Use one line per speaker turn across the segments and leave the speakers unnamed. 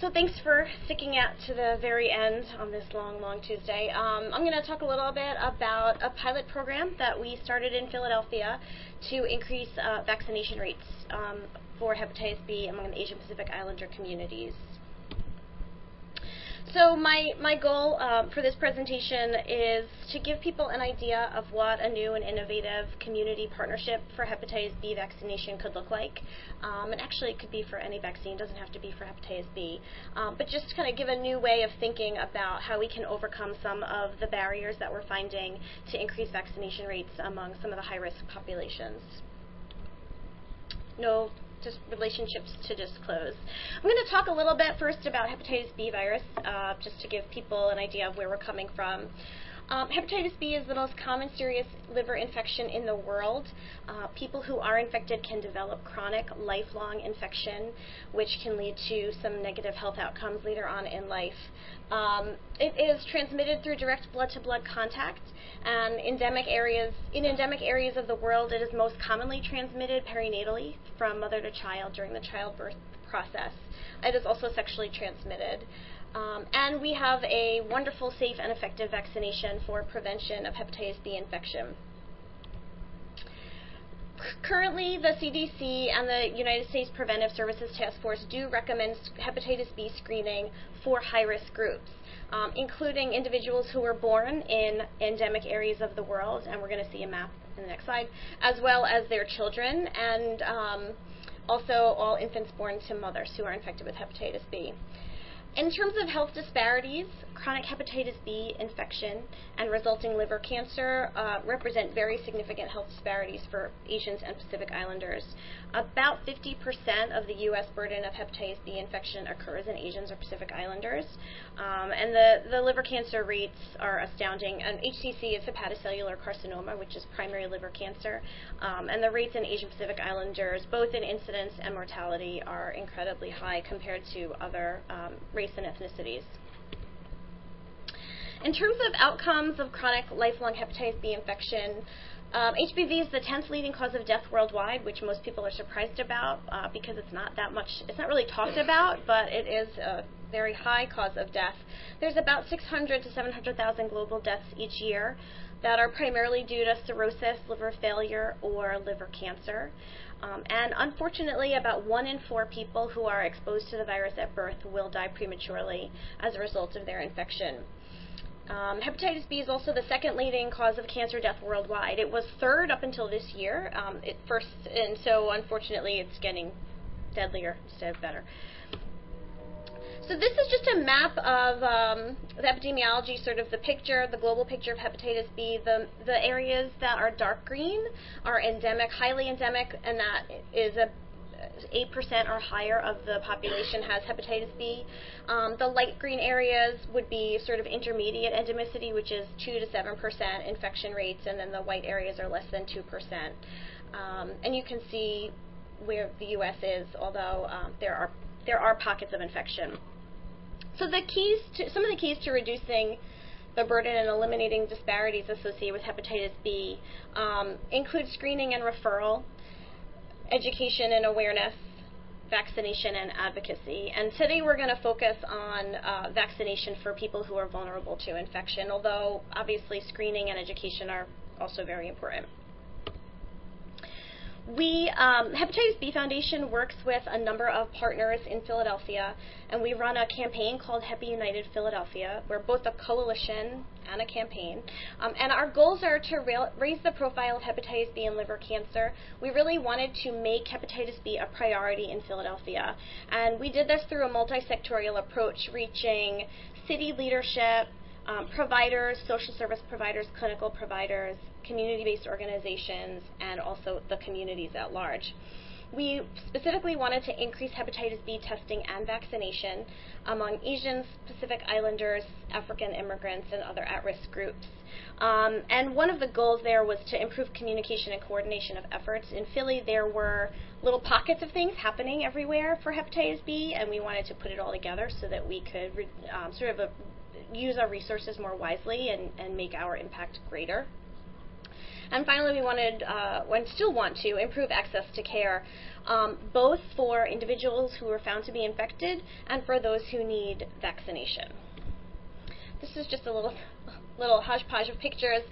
So thanks for sticking out to the very end on this long, long Tuesday. I'm going to talk a little bit about a pilot program that we started in Philadelphia to increase vaccination rates for hepatitis B among the Asian Pacific Islander communities. So my goal for this presentation is to give people an idea of what a new and innovative community partnership for hepatitis B vaccination could look like. And actually it could be for any vaccine, doesn't have to be for hepatitis B. But just to kind of give a new way of thinking about how we can overcome some of the barriers that we're finding to increase vaccination rates among some of the high-risk populations. No just relationships to disclose. I'm going to talk a little bit first about hepatitis B virus, just to give people an idea of where we're coming from. Hepatitis B is the most common serious liver infection in the world. People who are infected can develop chronic, lifelong infection, which can lead to some negative health outcomes later on in life. It is transmitted through direct blood-to-blood contact, and in endemic areas of the world, it is most commonly transmitted perinatally from mother to child during the childbirth process. It is also sexually transmitted. And we have a wonderful, safe, and effective vaccination for prevention of hepatitis B infection. Currently, the CDC and the United States Preventive Services Task Force do recommend hepatitis B screening for high-risk groups, including individuals who were born in endemic areas of the world, and we're going to see a map in the next slide, as well as their children, and also all infants born to mothers who are infected with hepatitis B. In terms of health disparities, chronic hepatitis B infection and resulting liver cancer represent very significant health disparities for Asians and Pacific Islanders. About 50% of the U.S. burden of hepatitis B infection occurs in Asians or Pacific Islanders, and the liver cancer rates are astounding. And HCC is hepatocellular carcinoma, which is primary liver cancer, and the rates in Asian Pacific Islanders, both in incidence and mortality, are incredibly high compared to other race and ethnicities. In terms of outcomes of chronic lifelong hepatitis B infection, HBV is the 10th leading cause of death worldwide, which most people are surprised about because it's not really talked about, but it is a very high cause of death. There's about 600 to 700,000 global deaths each year that are primarily due to cirrhosis, liver failure, or liver cancer. And unfortunately, about 1 in 4 people who are exposed to the virus at birth will die prematurely as a result of their infection. Hepatitis B is also the second leading cause of cancer death worldwide. It was third up until this year, and so unfortunately it's getting deadlier instead of better. So this is just a map of the epidemiology, sort of the global picture of hepatitis B. The areas that are dark green are endemic, highly endemic, and that is 8% or higher of the population has hepatitis B. The light green areas would be sort of intermediate endemicity, which is 2 to 7% infection rates, and then the white areas are less than 2%. And you can see where the U.S. is, although there are pockets of infection. So some of the keys to reducing the burden and eliminating disparities associated with hepatitis B include screening and referral, education and awareness, vaccination and advocacy. And today we're going to focus on vaccination for people who are vulnerable to infection, although obviously screening and education are also very important. Hepatitis B Foundation works with a number of partners in Philadelphia, and we run a campaign called Hep United Philadelphia. We're both a coalition and a campaign, and our goals are to raise the profile of hepatitis B and liver cancer. We really wanted to make hepatitis B a priority in Philadelphia, and we did this through a multi-sectorial approach, reaching city leadership, providers, social service providers, clinical providers, community-based organizations, and also the communities at large. We specifically wanted to increase hepatitis B testing and vaccination among Asians, Pacific Islanders, African immigrants, and other at-risk groups. And one of the goals there was to improve communication and coordination of efforts. In Philly, there were little pockets of things happening everywhere for hepatitis B, and we wanted to put it all together so that we could use our resources more wisely and make our impact greater. And finally, we wanted, and still want to, improve access to care. both for individuals who were found to be infected and for those who need vaccination. This is just a little hodgepodge of pictures.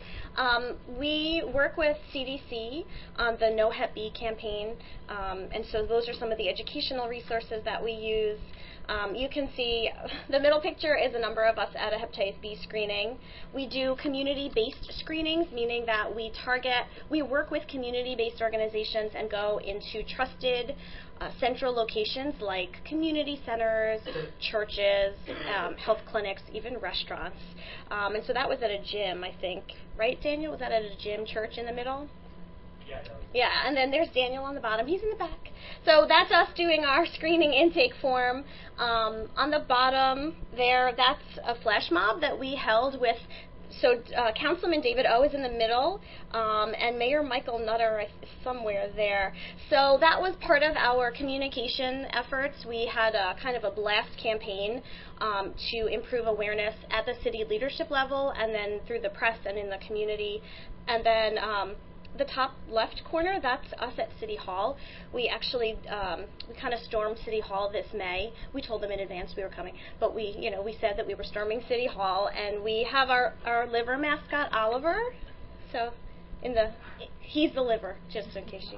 We work with CDC on the No Hep B campaign, and so those are some of the educational resources that we use. You can see the middle picture is a number of us at a hepatitis B screening. We do community-based screenings, meaning that we work with community-based organizations and go into trusted central locations like community centers, churches, health clinics, even restaurants. And so that was at a gym, I think. Right, Daniel? Was that at a gym, church in the middle? Yeah, and then there's Daniel on the bottom. He's in the back. So that's us doing our screening intake form. On the bottom there, that's a flash mob that we held with, Councilman David O is in the middle, and Mayor Michael Nutter is somewhere there. So that was part of our communication efforts. We had a kind of a blast campaign to improve awareness at the city leadership level, and then through the press and in the community. And then the top left corner, that's us at City Hall. We actually we kind of stormed City Hall this May. We told them in advance we were coming, but we said that we were storming City Hall, and we have our liver mascot Oliver. So he's the liver, just in case you.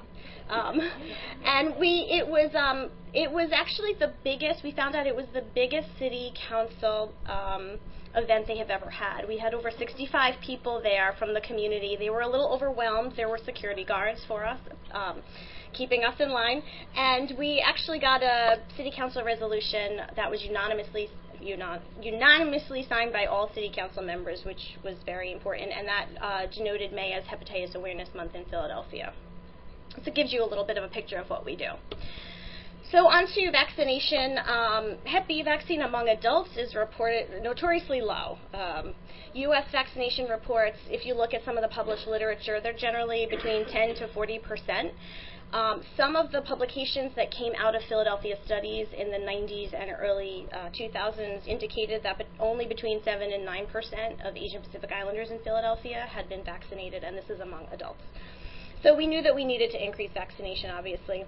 And it was actually the biggest. We found out it was the biggest city council event they have ever had. We had over 65 people there from the community. They were a little overwhelmed. There were security guards for us, keeping us in line. And we actually got a city council resolution that was unanimously signed by all city council members, which was very important. And that denoted May as Hepatitis Awareness Month in Philadelphia. So it gives you a little bit of a picture of what we do. So on to vaccination. Hep B vaccine among adults is reported notoriously low. U.S. vaccination reports, if you look at some of the published literature, they're generally between 10 to 40%. Some of the publications that came out of Philadelphia studies in the 90s and early 2000s indicated that only between 7 and 9% of Asian Pacific Islanders in Philadelphia had been vaccinated, and this is among adults. So we knew that we needed to increase vaccination, obviously.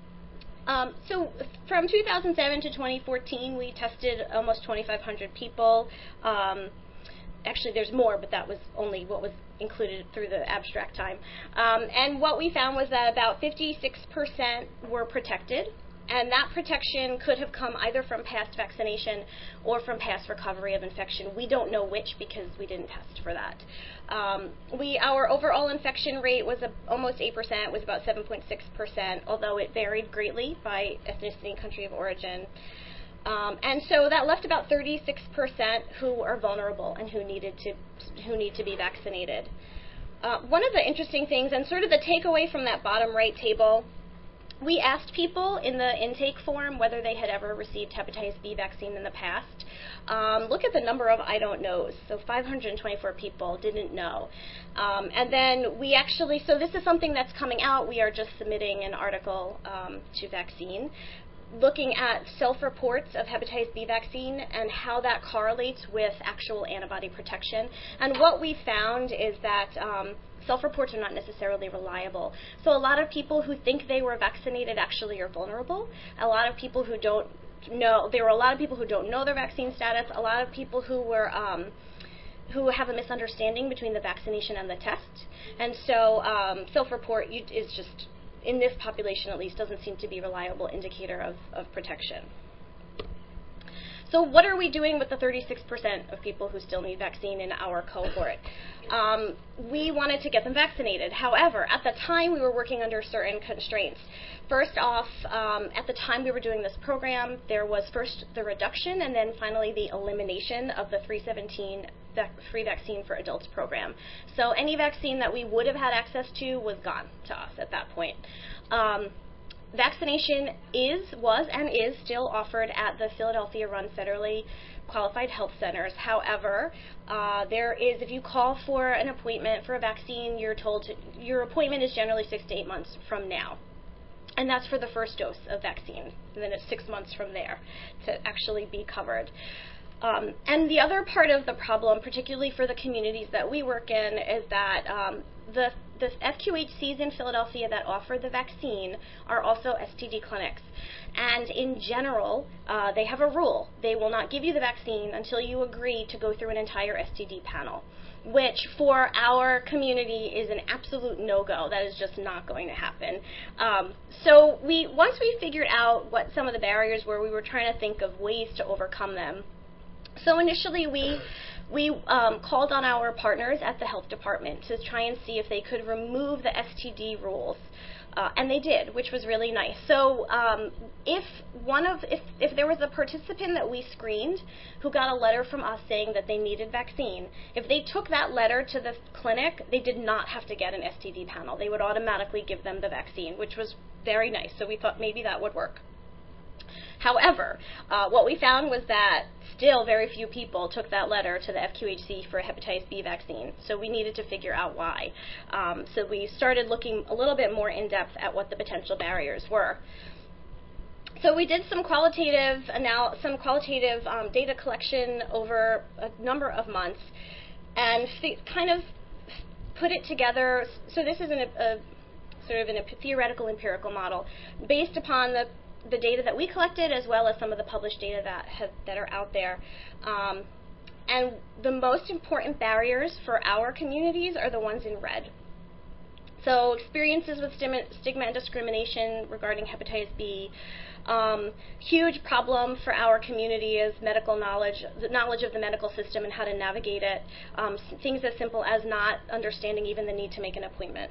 So from 2007 to 2014, we tested almost 2,500 people. Actually, there's more, but that was only what was included through the abstract time. And what we found was that about 56% were protected, and that protection could have come either from past vaccination or from past recovery of infection. We don't know which because we didn't test for that. Our overall infection rate was almost 8%, was about 7.6%, although it varied greatly by ethnicity and country of origin. And so that left about 36% who are vulnerable and who need to be vaccinated. One of the interesting things, and sort of the takeaway from that bottom right table, we asked people in the intake form whether they had ever received hepatitis B vaccine in the past. Look at the number of I don't knows. So 524 people didn't know. And then we actually, so this is something that's coming out. We are just submitting an article to Vaccine, looking at self-reports of hepatitis B vaccine and how that correlates with actual antibody protection. And what we found is that self-reports are not necessarily reliable. So a lot of people who think they were vaccinated actually are vulnerable. A lot of people who don't know, there were a lot of people who don't know their vaccine status, a lot of people who have a misunderstanding between the vaccination and the test. And so self-report is just, in this population at least, doesn't seem to be a reliable indicator of protection. So what are we doing with the 36% of people who still need vaccine in our cohort? We wanted to get them vaccinated. However, at the time we were working under certain constraints. First off, at the time we were doing this program, there was first the reduction and then finally the elimination of the 317 free vaccine for adults program. So any vaccine that we would have had access to was gone to us at that point. Vaccination was and is still offered at the Philadelphia-run federally qualified health centers. However, if you call for an appointment for a vaccine, you're told your appointment is generally 6 to 8 months from now. And that's for the first dose of vaccine. And then it's 6 months from there to actually be covered. And the other part of the problem, particularly for the communities that we work in, is that the the FQHCs in Philadelphia that offer the vaccine are also STD clinics. And in general, they have a rule. They will not give you the vaccine until you agree to go through an entire STD panel, which for our community is an absolute no-go. That is just not going to happen. So once we figured out what some of the barriers were, we were trying to think of ways to overcome them. So initially we called on our partners at the health department to try and see if they could remove the STD rules. And they did, which was really nice. So if there was a participant that we screened who got a letter from us saying that they needed vaccine, if they took that letter to the clinic, they did not have to get an STD panel. They would automatically give them the vaccine, which was very nice. So we thought maybe that would work. However, what we found was that still very few people took that letter to the FQHC for a hepatitis B vaccine, so we needed to figure out why. So we started looking a little bit more in depth at what the potential barriers were. So we did some qualitative data collection over a number of months, and kind of put it together. So this is a theoretical empirical model based upon the data that we collected, as well as some of the published data that are out there. And the most important barriers for our communities are the ones in red. So experiences with stigma and discrimination regarding hepatitis B. Huge problem for our community is medical knowledge, the knowledge of the medical system and how to navigate it. Things as simple as not understanding even the need to make an appointment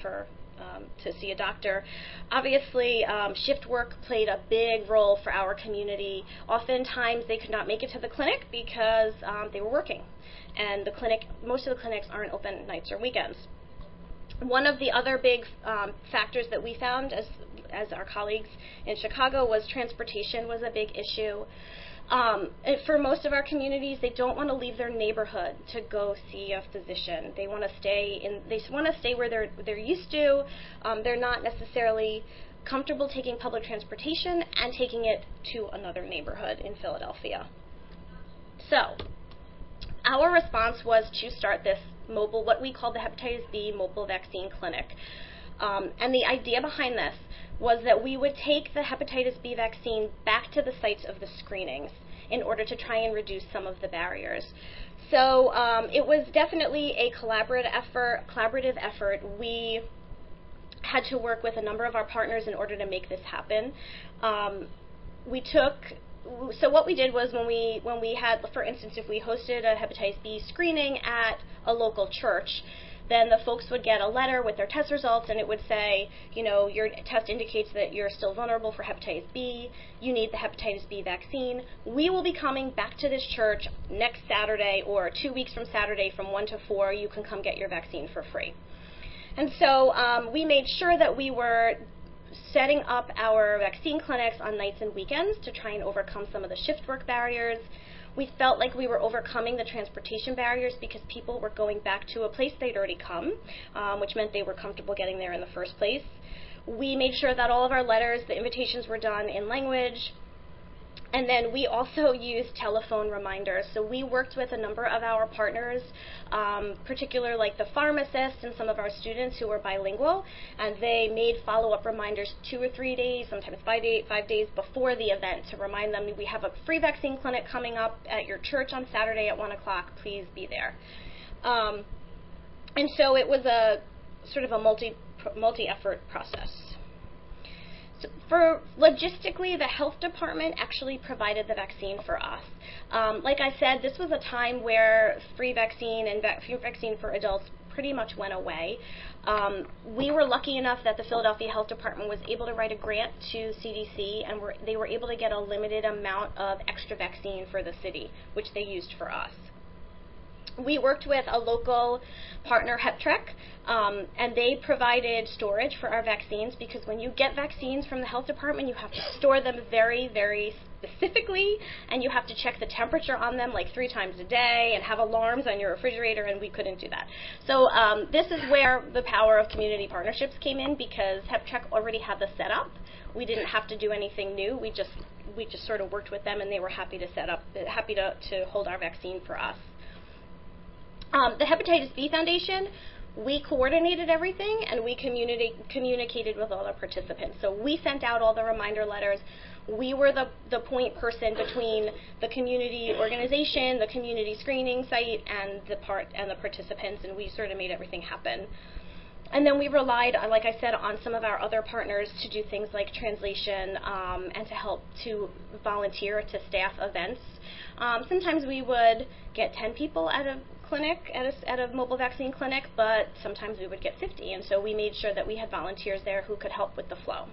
to see a doctor. Obviously, shift work played a big role for our community. Oftentimes, they could not make it to the clinic because they were working, and most of the clinics aren't open nights or weekends. One of the other big factors that we found as our colleagues in Chicago was transportation was a big issue. For most of our communities, they don't want to leave their neighborhood to go see a physician. They want to stay where they're used to. They're not necessarily comfortable taking public transportation and taking it to another neighborhood in Philadelphia. So our response was to start this mobile, what we call the Hepatitis B Mobile Vaccine Clinic. And the idea behind this was that we would take the hepatitis B vaccine back to the sites of the screenings in order to try and reduce some of the barriers. So it was definitely a collaborative effort. We had to work with a number of our partners in order to make this happen. So what we did was when we had, for instance, if we hosted a hepatitis B screening at a local church, then the folks would get a letter with their test results, and it would say, your test indicates that you're still vulnerable for hepatitis B. You need the hepatitis B vaccine. We will be coming back to this church next Saturday, or 2 weeks from Saturday, from 1 to 4. You can come get your vaccine for free. And so we made sure that we were setting up our vaccine clinics on nights and weekends to try and overcome some of the shift work barriers. We felt like we were overcoming the transportation barriers because people were going back to a place they'd already come, which meant they were comfortable getting there in the first place. We made sure that all of our letters, the invitations, were done in language. And then we also used telephone reminders. So we worked with a number of our partners, particularly like the pharmacists and some of our students who were bilingual, and they made follow-up reminders 2 or 3 days, sometimes 5 days before the event to remind them, we have a free vaccine clinic coming up at your church on Saturday at 1 o'clock. Please be there. And so it was a sort of a multi-effort process. So for logistically, the health department actually provided the vaccine for us. Like I said, this was a time where free vaccine and free vaccine for adults pretty much went away. We were lucky enough that the Philadelphia Health Department was able to write a grant to CDC, and they were able to get a limited amount of extra vaccine for the city, which they used for us. We worked with a local partner, HepTrek, and they provided storage for our vaccines, because when you get vaccines from the health department, you have to store them very, very specifically, and you have to check the temperature on them like 3 times a day and have alarms on your refrigerator, and we couldn't do that. So this is where the power of community partnerships came in, because HepTrek already had the setup. We didn't have to do anything new. We just sort of worked with them, and they were happy to hold our vaccine for us. The Hepatitis B Foundation we coordinated everything, and we communicated with all the participants. So we sent out all the reminder letters. We were the point person between the community organization, the community screening site, and the participants, and we sort of made everything happen. And then we relied, like I said, on some of our other partners to do things like translation and to help to volunteer to staff events. Sometimes we would get 10 people at a clinic, at a mobile vaccine clinic, but sometimes we would get 50, and so we made sure that we had volunteers there who could help with the flow.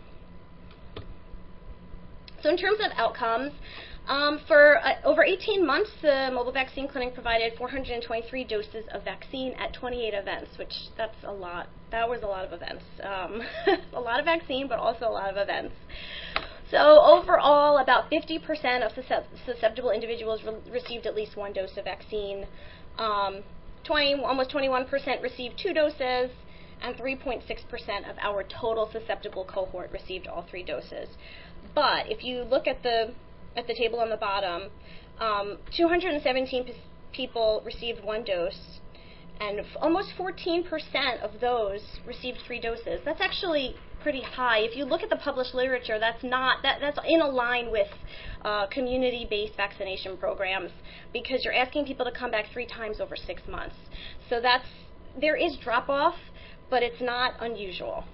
So in terms of outcomes, for over 18 months, the mobile vaccine clinic provided 423 doses of vaccine at 28 events, which that's a lot. That was a lot of events. A lot of vaccine, but also a lot of events. So overall, about 50% of susceptible individuals received at least one dose of vaccine. Almost 21% received 2 doses, and 3.6% of our total susceptible cohort received all 3 doses. But if you look at the table on the bottom, 217 people received 1 dose, and almost 14% of those received 3 doses. That's actually pretty high. If you look at the published literature, that's in a line with community-based vaccination programs, because you're asking people to come back 3 times over 6 months. So there is drop-off, but it's not unusual.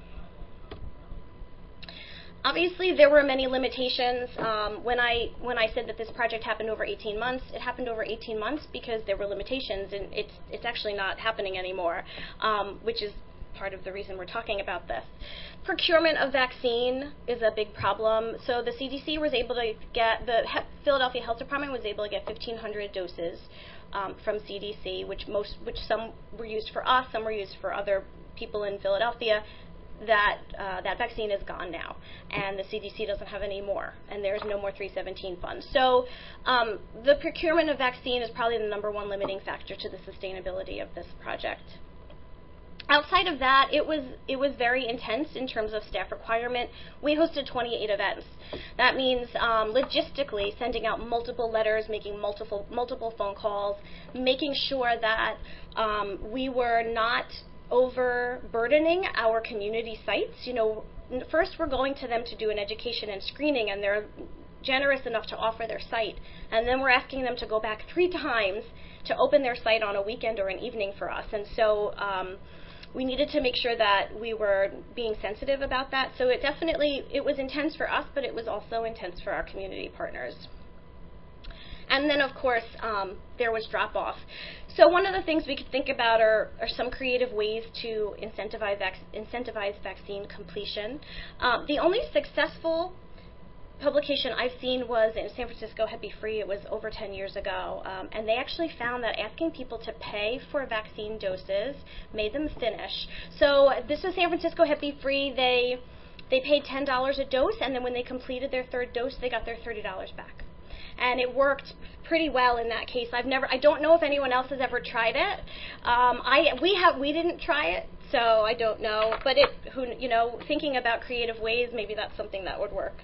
Obviously, there were many limitations. When I said that this project happened over 18 months, it happened over 18 months because there were limitations, and it's actually not happening anymore, which is part of the reason we're talking about this. Procurement of vaccine is a big problem. So the CDC was able to get, the Philadelphia Health Department was able to get 1,500 doses from CDC, which some were used for us, some were used for other people in Philadelphia. That vaccine is gone now, and the CDC doesn't have any more, and there's no more 317 funds. So the procurement of vaccine is probably the #1 limiting factor to the sustainability of this project. Outside of that, it was very intense in terms of staff requirement. We hosted 28 events. That means logistically sending out multiple letters, making multiple phone calls, making sure that we were not overburdening our community sites. You know, first we're going to them to do an education and screening, and they're generous enough to offer their site, and then we're asking them to go back 3 times to open their site on a weekend or an evening for us. And so we needed to make sure that we were being sensitive about that. So it was intense for us, but it was also intense for our community partners. And then, of course, there was drop-off. So one of the things we could think about are some creative ways to incentivize vaccine completion. The only successful publication I've seen was in San Francisco Hep B Free. It was over 10 years ago. And they actually found that asking people to pay for vaccine doses made them finish. So this was San Francisco Hep B Free. They paid $10 a dose, and then when they completed their 3rd dose, they got their $30 back. And it worked pretty well in that case. I don't know if anyone else has ever tried it. We didn't try it, so I don't know. But thinking about creative ways, maybe that's something that would work.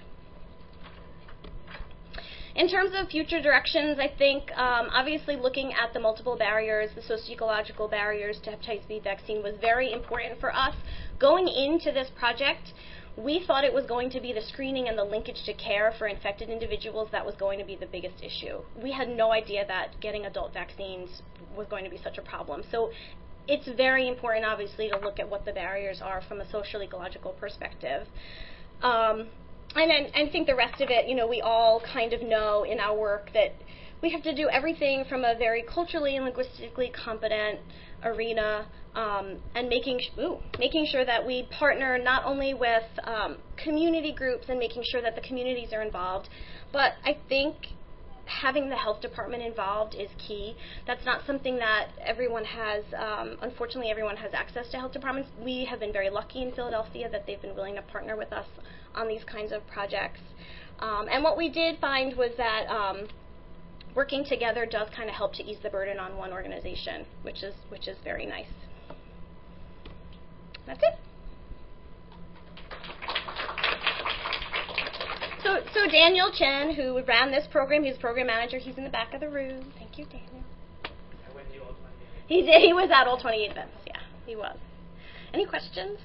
In terms of future directions, I think obviously looking at the multiple barriers, the socio-ecological barriers to hepatitis B vaccine was very important for us. Going into this project, we thought it was going to be the screening and the linkage to care for infected individuals that was going to be the biggest issue. We had no idea that getting adult vaccines was going to be such a problem. So it's very important, obviously, to look at what the barriers are from a social ecological perspective. And I think the rest of it, we all kind of know in our work that we have to do everything from a very culturally and linguistically competent arena, and making sure that we partner not only with community groups and making sure that the communities are involved, but I think having the health department involved is key. That's not something that everyone has, unfortunately everyone has access to health departments. We have been very lucky in Philadelphia that they've been willing to partner with us on these kinds of projects. And what we did find was that working together does kind of help to ease the burden on one organization, which is very nice. That's it. So Daniel Chen, who ran this program, he's program manager. He's in the back of the room. Thank you, Daniel.
I went to all 28.
He did. He was at all 28 events. Yeah. He was. Any questions?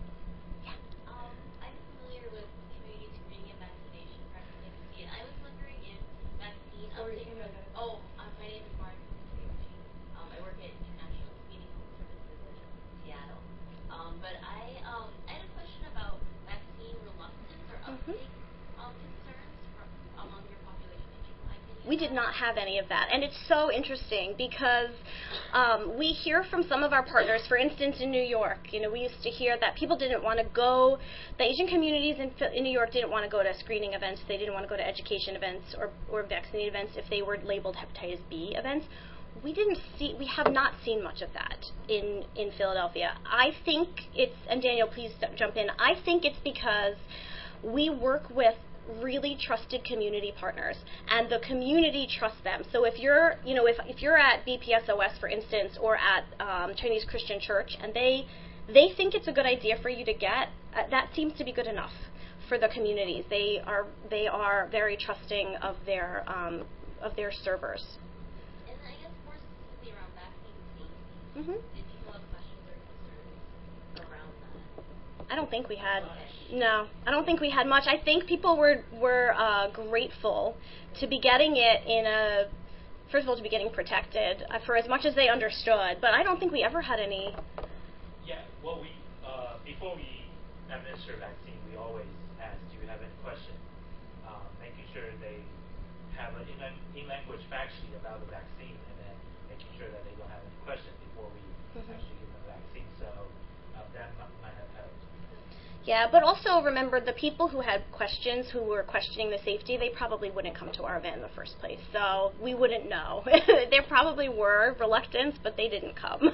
I'm familiar with community screening and vaccination practically, and I was wondering if vaccine uptake. My name is Mark. I work at International Speeding Services in Seattle. But I had a question about vaccine reluctance or uptake concerns among your population.
We did not have any of that. And it's so interesting because we hear from some of our partners, for instance, in New York, we used to hear that people didn't want to go, the Asian communities in New York didn't want to go to screening events, they didn't want to go to education events or vaccine events if they were labeled hepatitis B events. We have not seen much of that in Philadelphia. I think and Daniel, please jump in, I think it's because we work with really trusted community partners, and the community trusts them. So if you're, if you're at BPSOS, for instance, or at Chinese Christian Church, and they think it's a good idea for you to get, that seems to be good enough for the communities. They are very trusting of their servers.
And I guess more specifically around vaccine safety.
Mm-hmm.
Did people have questions or concerns around that?
I don't think we had. No, I don't think we had much. I think people were grateful to be getting it first of all, to be getting protected for as much as they understood. But I don't think we ever had any.
Yeah, well, before we administer vaccine, we always ask, do you have any questions? Making sure they have an in-language fact sheet about the vaccine, and then making sure that they don't have any questions before we actually give them the vaccine. So that might have helped.
Yeah, but also remember, the people who had questions, who were questioning the safety, they probably wouldn't come to our event in the first place. So we wouldn't know. There probably were reluctance, but they didn't come.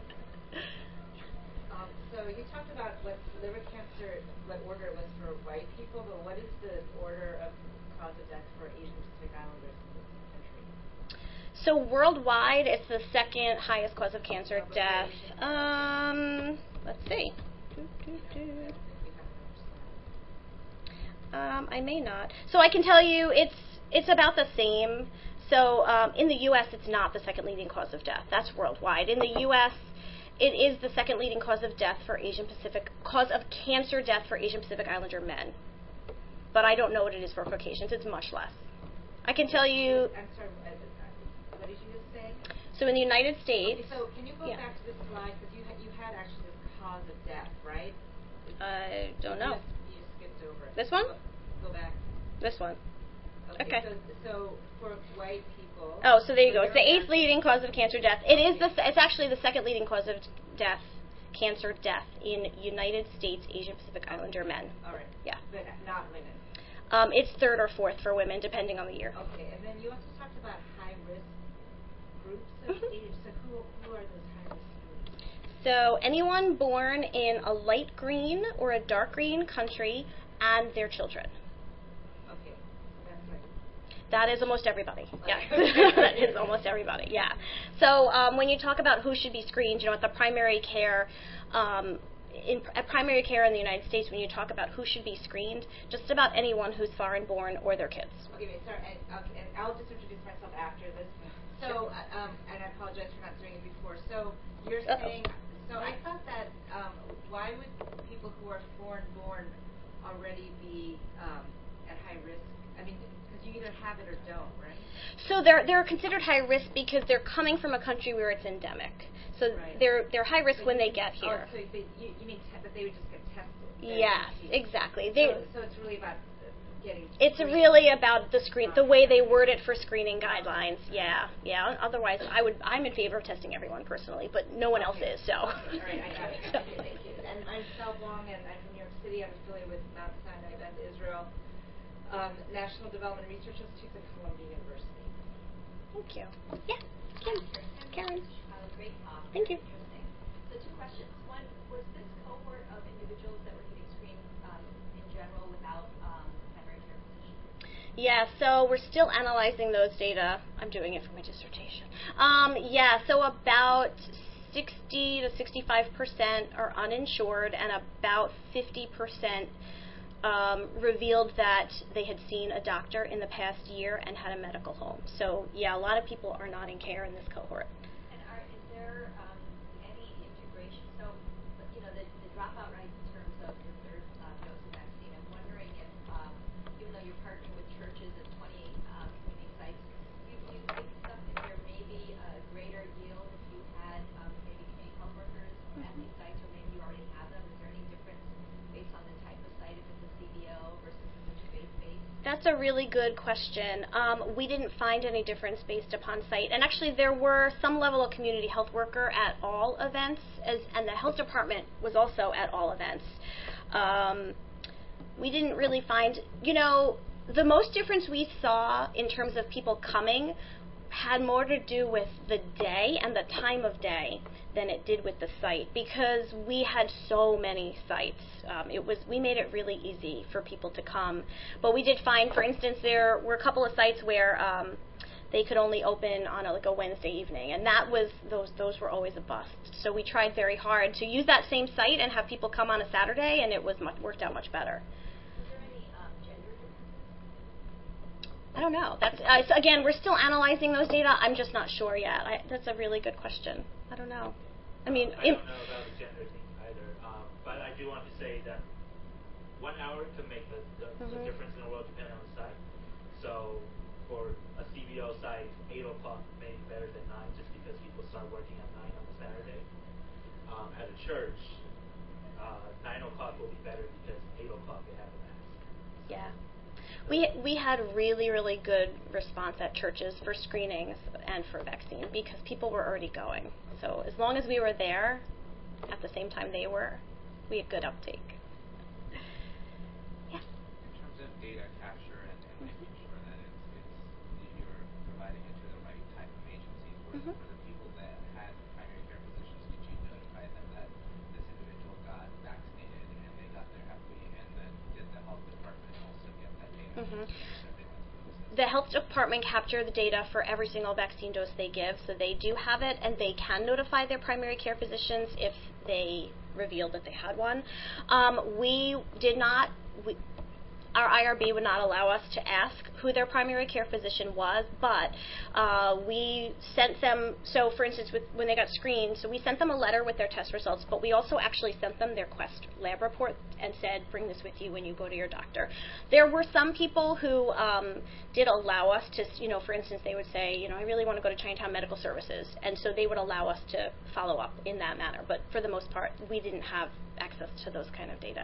So you talked about what liver cancer, what order it was for white people, but what is the order of cause of death for Asian Pacific Islanders in this country?
So worldwide, it's the second highest cause of cancer death. Let's see. I may not. So I can tell you it's about the same. So in the U.S., it's not the second leading cause of death. That's worldwide. In the U.S., it is the second leading cause of death for cause of cancer death for Asian Pacific Islander men. But I don't know what it is for Caucasians. It's much less. I can tell you.
I'm sorry, what did you just say?
So in the United States.
Okay, so can you go back to this slide, because you had actually this cause of death, right?
I don't know.
You just skipped over it.
This one?
Go back.
This one. Okay.
So for white people.
Oh, so there you go. It's the eighth leading cause of cancer death. It's actually the second leading cause of death, cancer death in United States Asian Pacific Islander men.
All right.
Yeah.
But not women.
It's third or fourth for women, depending on the year.
Okay, and then you also talked about high risk groups of age. So who are those high risk groups?
So anyone born in a light green or a dark green country and their children.
Okay, that's right.
That is almost everybody. Yeah, that is almost everybody. Yeah. So when you talk about who should be screened, at the primary care, at primary care in the United States, when you talk about who should be screened, just about anyone who's foreign born or their kids.
Okay, sorry, and I'll just introduce myself after this. So, and I apologize for not doing it before. So you're saying, so I thought that why would people who are foreign born already be at high risk? I mean, because you either have it or don't, right?
So they're considered high risk because they're coming from a country where it's endemic. So they're high risk when they get here.
Oh, so you mean that they would just get tested?
Yes, exactly.
So it's really about getting.
It's really about the way they word it for screening guidelines. Yeah. Otherwise, I'm in favor of testing everyone personally, but no one else is. So.
All right, I got it. Thank you. And I'm Sal Wong, and I'm from New York City. I'm affiliated with Mount Sinai Beth Israel National Development Research Institute at Columbia University.
Thank you. Yeah, Karen.
Great talk.
Thank you.
Interesting. So 2 questions. One, was this cohort of individuals that were getting screened in general without primary care physicians?
Yeah, so we're still analyzing those data. I'm doing it for my dissertation. So about 60 to 65% are uninsured, and about 50% revealed that they had seen a doctor in the past year and had a medical home. So, yeah, a lot of people are not in care in this cohort.
And is there any integration? So
dropout rate in terms of your third dose of vaccine. I'm wondering if, even though you're partnering with churches and 20 community sites, do you think that there may be a greater yield if you had maybe community health workers at these sites, or maybe you already have them? Is there any difference based on the type of site, if it's a CBO versus if it's faith-based?
That's a really good question. We didn't find any difference based upon site. And actually, there were some level of community health worker at all events, and the health department was also at all events. We didn't really find, the most difference we saw in terms of people coming had more to do with the day and the time of day than it did with the site, because we had so many sites. We made it really easy for people to come. But we did find, for instance, there were a couple of sites where they could only open on a Wednesday evening, and that was those were always a bust. So we tried very hard to use that same site and have people come on a Saturday, and it worked out much better.
Was there any gender differences?
I don't know. That's again, we're still analyzing those data. I'm just not sure yet. That's a really good question. I don't know. I mean,
I don't know about the gender thing either, but I do want to say that 1 hour can make the difference in the world depending on the site. So for a CBO site, 8 o'clock may be better than 9 just because people start working at 9 on a Saturday. At a church, 9 o'clock will be better because 8 o'clock they have a mass.
Yeah. We had really, really good response at churches for screenings and for vaccine because people were already going. So as long as we were there at the same time they were, we had good uptake. Yeah.
In terms of data capture and making sure that you're providing it to the right type of agencies, for the people that had primary care physicians, did you notify them that this individual got vaccinated and they got their Hep B, and then did the health department also get that data?
The health department capture the data for every single vaccine dose they give, so they do have it, and they can notify their primary care physicians if they revealed that they had one. We did not. Our IRB would not allow us to ask who their primary care physician was, but we sent them, so for instance, when they got screened, so we sent them a letter with their test results, but we also actually sent them their Quest lab report and said, bring this with you when you go to your doctor. There were some people who did allow us to, for instance, they would say, I really want to go to Chinatown Medical Services, and so they would allow us to follow up in that manner, but for the most part, we didn't have access to those kind of data.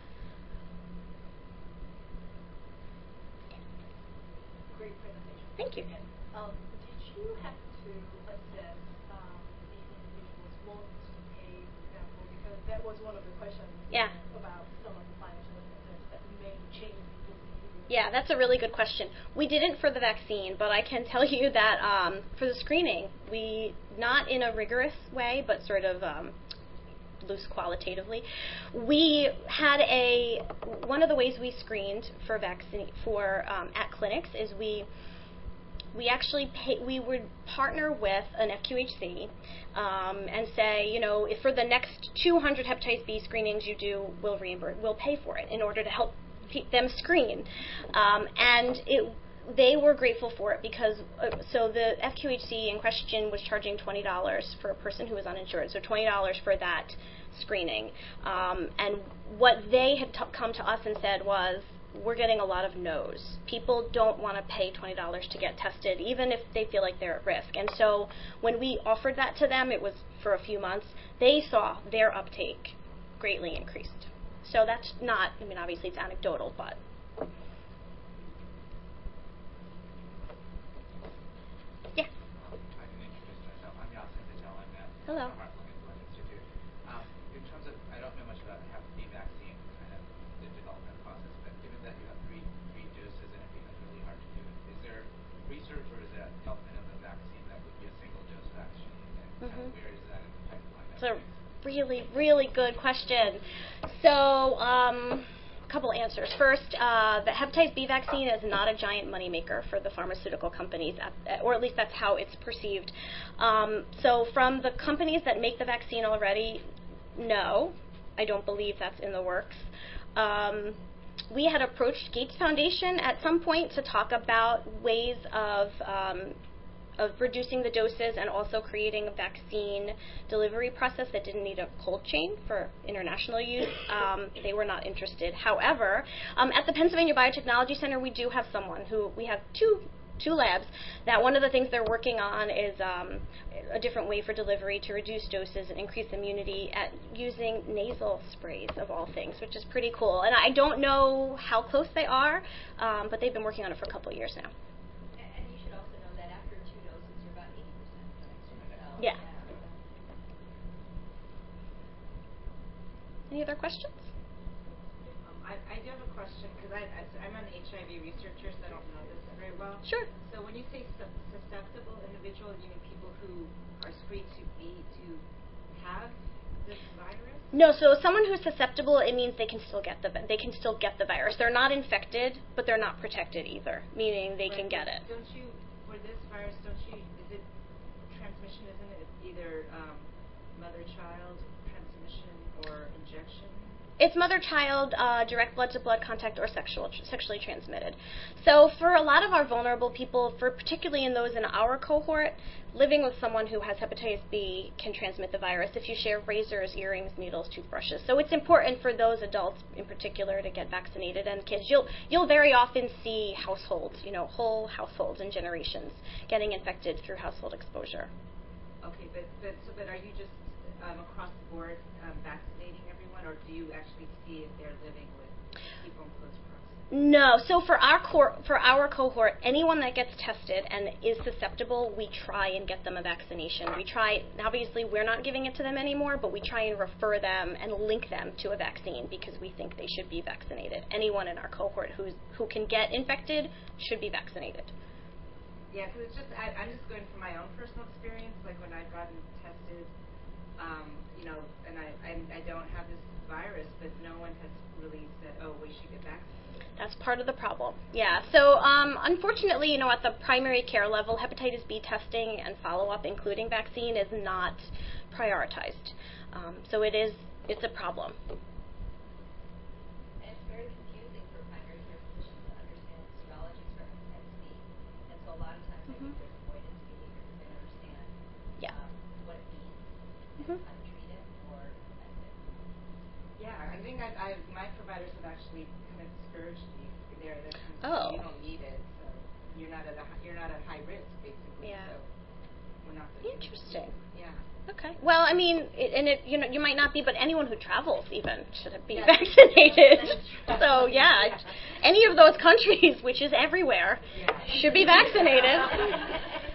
Great presentation.
Thank you.
Did you have to assess these individuals' willingness to pay, for example, because that was one of the questions about some of the financial incentives that may change people's behavior?
Yeah, that's a really good question. We didn't for the vaccine, but I can tell you that for the screening, we, not in a rigorous way, but sort of loose qualitatively, we had one of the ways we screened for vaccine at clinics is we actually we would partner with an FQHC and say, if for the next 200 hepatitis B screenings you do, we'll pay for it in order to help them screen, and they were grateful for it because so the FQHC in question was charging $20 for a person who was uninsured, so $20 for that screening. And what they had come to us and said was, we're getting a lot of no's. People don't want to pay $20 to get tested, even if they feel like they're at risk. And so when we offered that to them, it was for a few months, they saw their uptake greatly increased. So that's not, obviously it's anecdotal, but. Yeah.
I can introduce myself. I'm Yasin Patel. I'm at
Hello.
the Heartland Influenza Institute. In terms of, I don't know much about the Hep B vaccine, kind of the development process, but given that you have three doses and it becomes really hard to do, is there research or is there development of a vaccine that would be a single dose vaccine, and kind of where is that in the pipeline?
It's a really, really good question. So, couple answers. First, the hepatitis B vaccine is not a giant moneymaker for the pharmaceutical companies, or at least that's how it's perceived. So from the companies that make the vaccine already, no, I don't believe that's in the works. We had approached Gates Foundation at some point to talk about ways of reducing the doses and also creating a vaccine delivery process that didn't need a cold chain for international use. They were not interested. However, at the Pennsylvania Biotechnology Center, we do have we have two labs that one of the things they're working on is a different way for delivery to reduce doses and increase immunity at using nasal sprays of all things, which is pretty cool. And I don't know how close they are, but they've been working on it for a couple of years now.
And you should also know that after 2 doses, you're about 80%
Yeah. Any other questions?
I do have a question, because I'm an HIV researcher, so I don't know this very well.
Sure.
So when you say susceptible individuals, you mean people who are screened to have this virus?
No, so someone who's susceptible, it means they can still get the virus. They're not infected, but they're not protected either, meaning they can get it.
Don't you, for this virus, is it transmission, isn't it? It's either mother-child transmission or injection?
It's mother-child, direct blood-to-blood contact, or sexually transmitted. So for a lot of our vulnerable people, particularly in those in our cohort, living with someone who has hepatitis B can transmit the virus if you share razors, earrings, needles, toothbrushes. So it's important for those adults in particular to get vaccinated, and kids. You'll very often see households, whole households and generations getting infected through household exposure.
Okay, but are you just across the board vaccinating everyone, or do you actually see if they're living with people in close proximity?
No. So for our cohort, anyone that gets tested and is susceptible, we try and get them a vaccination. We try. Obviously, we're not giving it to them anymore, but we try and refer them and link them to a vaccine because we think they should be vaccinated. Anyone in our cohort who can get infected should be vaccinated.
Yeah, because it's just I'm just going from my own personal experience. Like when I've gotten tested. And I don't have this virus, but no one has really said, oh, we should get vaccinated.
That's part of the problem. Yeah. So unfortunately, at the primary care level, hepatitis B testing and follow-up, including vaccine, is not prioritized. So it's a problem.
And it's very confusing for primary care physicians to understand serologies for hepatitis B. And so a lot of times I think there's avoidance behavior because they understand what it means and how to treat it or prevent it.
Yeah, I think my providers have actually kind of discouraged me there. That you don't need it, so you're not at high risk basically.
Yeah.
So we're not.
Interesting.
Yeah.
Okay. Well, I mean, you might not be, but anyone who travels even should be vaccinated. So any of those countries, which is everywhere, should be vaccinated.